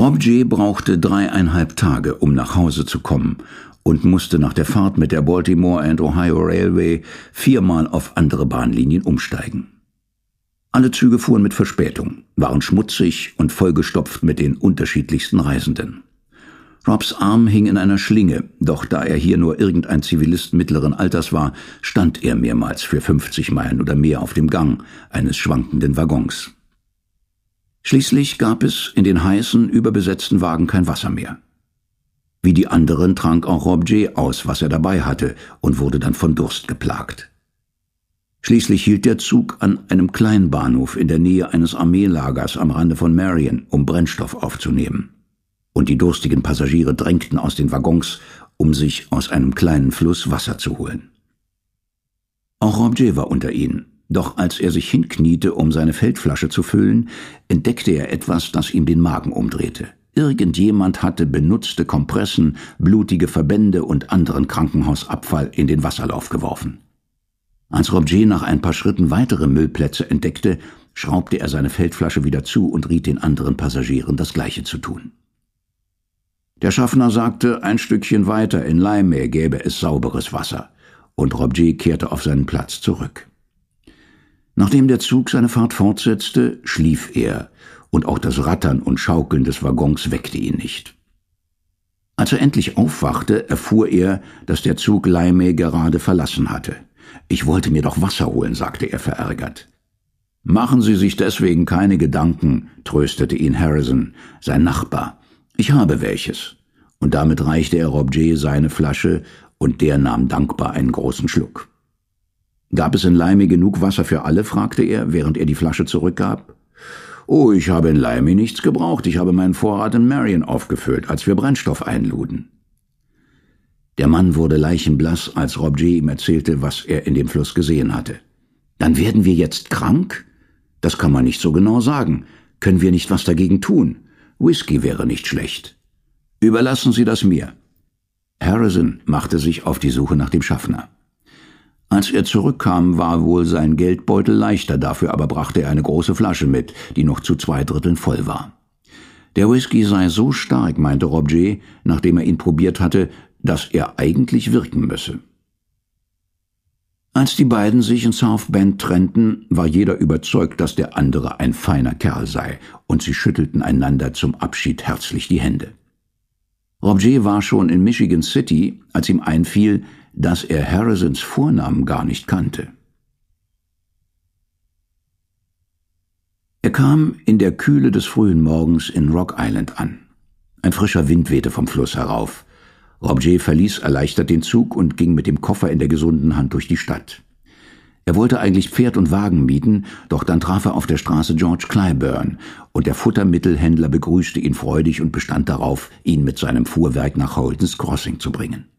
Rob J. brauchte 3,5 Tage, um nach Hause zu kommen und musste nach der Fahrt mit der Baltimore and Ohio Railway 4-mal auf andere Bahnlinien umsteigen. Alle Züge fuhren mit Verspätung, waren schmutzig und vollgestopft mit den unterschiedlichsten Reisenden. Robs Arm hing in einer Schlinge, doch da er hier nur irgendein Zivilist mittleren Alters war, stand er mehrmals für 50 Meilen oder mehr auf dem Gang eines schwankenden Waggons. Schließlich gab es in den heißen, überbesetzten Wagen kein Wasser mehr. Wie die anderen trank auch Rob J. aus, was er dabei hatte, und wurde dann von Durst geplagt. Schließlich hielt der Zug an einem kleinen Bahnhof in der Nähe eines Armeelagers am Rande von Marion, um Brennstoff aufzunehmen. Und die durstigen Passagiere drängten aus den Waggons, um sich aus einem kleinen Fluss Wasser zu holen. Auch Rob J. war unter ihnen, doch als er sich hinkniete, um seine Feldflasche zu füllen, entdeckte er etwas, das ihm den Magen umdrehte. Irgendjemand hatte benutzte Kompressen, blutige Verbände und anderen Krankenhausabfall in den Wasserlauf geworfen. Als Rob J. nach ein paar Schritten weitere Müllplätze entdeckte, schraubte er seine Feldflasche wieder zu und riet den anderen Passagieren, das Gleiche zu tun. Der Schaffner sagte, ein Stückchen weiter in Laimeh gäbe es sauberes Wasser, und Rob J. kehrte auf seinen Platz zurück. Nachdem der Zug seine Fahrt fortsetzte, schlief er, und auch das Rattern und Schaukeln des Waggons weckte ihn nicht. Als er endlich aufwachte, erfuhr er, dass der Zug Laimeh gerade verlassen hatte. »Ich wollte mir doch Wasser holen«, sagte er verärgert. »Machen Sie sich deswegen keine Gedanken«, tröstete ihn Harrison, sein Nachbar. »Ich habe welches.« Und damit reichte er Rob J. seine Flasche, und der nahm dankbar einen großen Schluck. »Gab es in Laimeh genug Wasser für alle?« fragte er, während er die Flasche zurückgab. »Oh, ich habe in Laimeh nichts gebraucht. Ich habe meinen Vorrat in Marion aufgefüllt, als wir Brennstoff einluden.« Der Mann wurde leichenblass, als Rob J. ihm erzählte, was er in dem Fluss gesehen hatte. »Dann werden wir jetzt krank?« »Das kann man nicht so genau sagen. Können wir nicht was dagegen tun? Whisky wäre nicht schlecht.« »Überlassen Sie das mir.« Harrison machte sich auf die Suche nach dem Schaffner. Als er zurückkam, war wohl sein Geldbeutel leichter, dafür aber brachte er eine große Flasche mit, die noch zu 2/3 voll war. Der Whisky sei so stark, meinte Rob J., nachdem er ihn probiert hatte, dass er eigentlich wirken müsse. Als die beiden sich in South Bend trennten, war jeder überzeugt, dass der andere ein feiner Kerl sei, und sie schüttelten einander zum Abschied herzlich die Hände. Rob J. war schon in Michigan City, als ihm einfiel, dass er Harrisons Vornamen gar nicht kannte. Er kam in der Kühle des frühen Morgens in Rock Island an. Ein frischer Wind wehte vom Fluss herauf. Rob J. verließ erleichtert den Zug und ging mit dem Koffer in der gesunden Hand durch die Stadt. Er wollte eigentlich Pferd und Wagen mieten, doch dann traf er auf der Straße George Clyburn, und der Futtermittelhändler begrüßte ihn freudig und bestand darauf, ihn mit seinem Fuhrwerk nach Holden's Crossing zu bringen.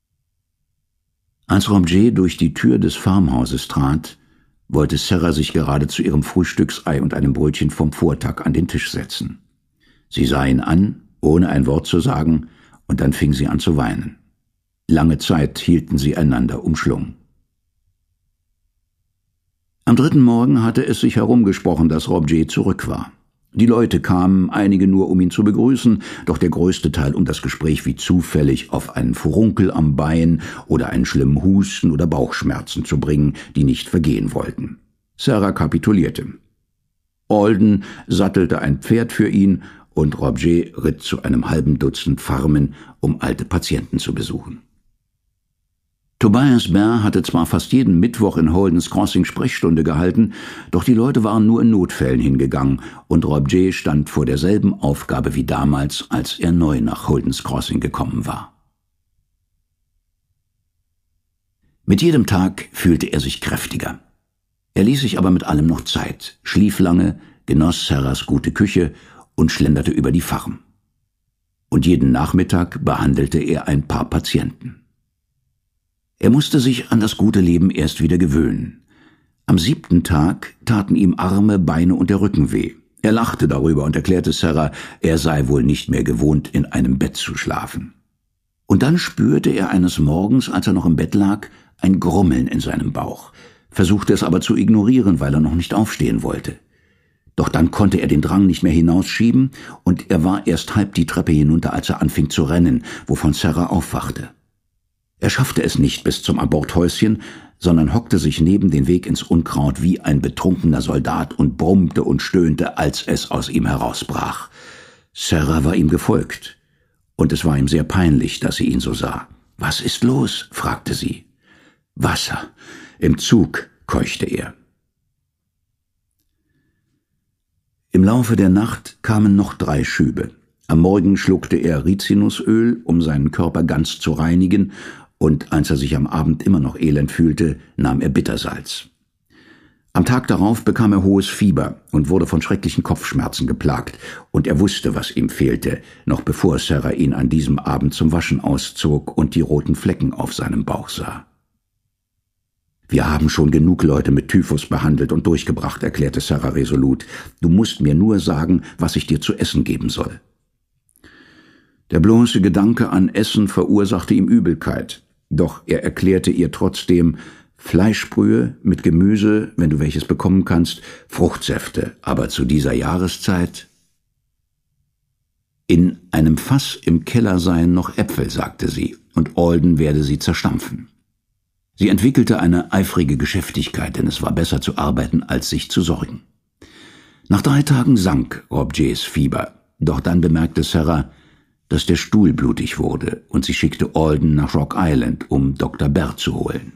Als Rob J. durch die Tür des Farmhauses trat, wollte Sarah sich gerade zu ihrem Frühstücksei und einem Brötchen vom Vortag an den Tisch setzen. Sie sah ihn an, ohne ein Wort zu sagen, und dann fing sie an zu weinen. Lange Zeit hielten sie einander umschlungen. Am 3. Morgen hatte es sich herumgesprochen, dass Rob J. zurück war. Die Leute kamen, einige nur, um ihn zu begrüßen, doch der größte Teil, um das Gespräch wie zufällig auf einen Furunkel am Bein oder einen schlimmen Husten oder Bauchschmerzen zu bringen, die nicht vergehen wollten. Sarah kapitulierte. Alden sattelte ein Pferd für ihn, und Rob J. ritt zu einem halben Dutzend Farmen, um alte Patienten zu besuchen. Tobias Bear hatte zwar fast jeden Mittwoch in Holden's Crossing Sprechstunde gehalten, doch die Leute waren nur in Notfällen hingegangen, und Rob J. stand vor derselben Aufgabe wie damals, als er neu nach Holden's Crossing gekommen war. Mit jedem Tag fühlte er sich kräftiger. Er ließ sich aber mit allem noch Zeit, schlief lange, genoss Sarahs gute Küche und schlenderte über die Farm. Und jeden Nachmittag behandelte er ein paar Patienten. Er musste sich an das gute Leben erst wieder gewöhnen. Am 7. Tag taten ihm Arme, Beine und der Rücken weh. Er lachte darüber und erklärte Sarah, er sei wohl nicht mehr gewohnt, in einem Bett zu schlafen. Und dann spürte er eines Morgens, als er noch im Bett lag, ein Grummeln in seinem Bauch, versuchte es aber zu ignorieren, weil er noch nicht aufstehen wollte. Doch dann konnte er den Drang nicht mehr hinausschieben, und er war erst halb die Treppe hinunter, als er anfing zu rennen, wovon Sarah aufwachte. Er schaffte es nicht bis zum Aborthäuschen, sondern hockte sich neben den Weg ins Unkraut wie ein betrunkener Soldat und brummte und stöhnte, als es aus ihm herausbrach. Sarah war ihm gefolgt, und es war ihm sehr peinlich, dass sie ihn so sah. »Was ist los?« fragte sie. »Wasser. Im Zug«, keuchte er. Im Laufe der Nacht kamen noch 3 Schübe. Am Morgen schluckte er Rizinusöl, um seinen Körper ganz zu reinigen, und als er sich am Abend immer noch elend fühlte, nahm er Bittersalz. Am Tag darauf bekam er hohes Fieber und wurde von schrecklichen Kopfschmerzen geplagt, und er wusste, was ihm fehlte, noch bevor Sarah ihn an diesem Abend zum Waschen auszog und die roten Flecken auf seinem Bauch sah. »Wir haben schon genug Leute mit Typhus behandelt und durchgebracht«, erklärte Sarah resolut. »Du musst mir nur sagen, was ich dir zu essen geben soll.« Der bloße Gedanke an Essen verursachte ihm Übelkeit, doch er erklärte ihr trotzdem: Fleischbrühe mit Gemüse, wenn du welches bekommen kannst, Fruchtsäfte, aber zu dieser Jahreszeit. In einem Fass im Keller seien noch Äpfel, sagte sie, und Alden werde sie zerstampfen. Sie entwickelte eine eifrige Geschäftigkeit, denn es war besser zu arbeiten, als sich zu sorgen. Nach 3 Tagen sank Rob-Js Fieber, doch dann bemerkte Sarah, dass der Stuhl blutig wurde, und sie schickte Alden nach Rock Island, um Dr. Bär zu holen.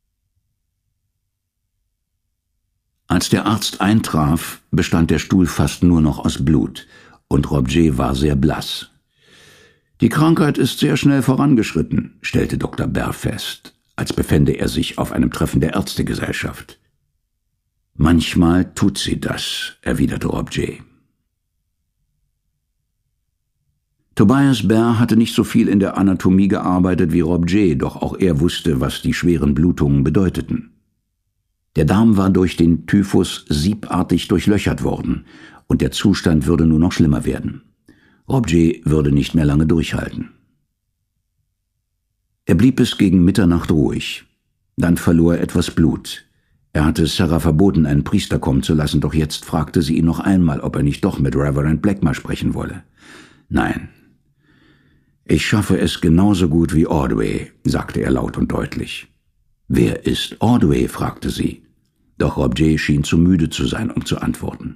Als der Arzt eintraf, bestand der Stuhl fast nur noch aus Blut, und Rob-J war sehr blass. »Die Krankheit ist sehr schnell vorangeschritten«, stellte Dr. Bär fest, als befände er sich auf einem Treffen der Ärztegesellschaft. »Manchmal tut sie das«, erwiderte Rob-J. Tobias Bär hatte nicht so viel in der Anatomie gearbeitet wie Rob-J, doch auch er wusste, was die schweren Blutungen bedeuteten. Der Darm war durch den Typhus siebartig durchlöchert worden, und der Zustand würde nur noch schlimmer werden. Rob-J würde nicht mehr lange durchhalten. Er blieb bis gegen Mitternacht ruhig. Dann verlor er etwas Blut. Er hatte Sarah verboten, einen Priester kommen zu lassen, doch jetzt fragte sie ihn noch einmal, ob er nicht doch mit Reverend Blackmore sprechen wolle. »Nein. Ich schaffe es genauso gut wie Ordway«, sagte er laut und deutlich. »Wer ist Ordway?« fragte sie. Doch Rob-J schien zu müde zu sein, um zu antworten.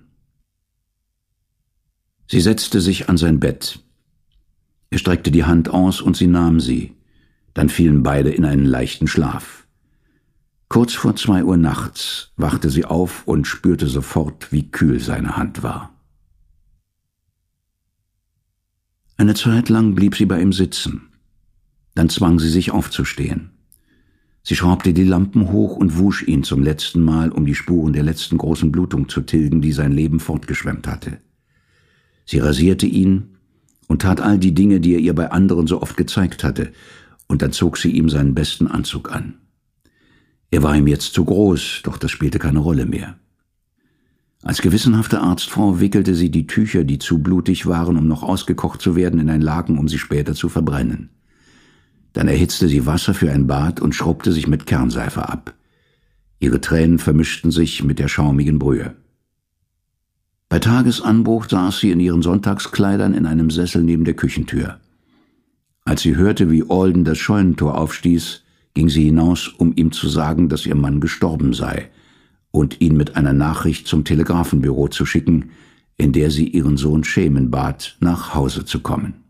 Sie setzte sich an sein Bett. Er streckte die Hand aus und sie nahm sie. Dann fielen beide in einen leichten Schlaf. Kurz vor 2 Uhr nachts wachte sie auf und spürte sofort, wie kühl seine Hand war. Eine Zeit lang blieb sie bei ihm sitzen. Dann zwang sie sich aufzustehen. Sie schraubte die Lampen hoch und wusch ihn zum letzten Mal, um die Spuren der letzten großen Blutung zu tilgen, die sein Leben fortgeschwemmt hatte. Sie rasierte ihn und tat all die Dinge, die er ihr bei anderen so oft gezeigt hatte, und dann zog sie ihm seinen besten Anzug an. Er war ihm jetzt zu groß, doch das spielte keine Rolle mehr. Als gewissenhafte Arztfrau wickelte sie die Tücher, die zu blutig waren, um noch ausgekocht zu werden, in ein Laken, um sie später zu verbrennen. Dann erhitzte sie Wasser für ein Bad und schrubbte sich mit Kernseife ab. Ihre Tränen vermischten sich mit der schaumigen Brühe. Bei Tagesanbruch saß sie in ihren Sonntagskleidern in einem Sessel neben der Küchentür. Als sie hörte, wie Alden das Scheunentor aufstieß, ging sie hinaus, um ihm zu sagen, dass ihr Mann gestorben sei, und ihn mit einer Nachricht zum Telegrafenbüro zu schicken, in der sie ihren Sohn Shaman bat, nach Hause zu kommen.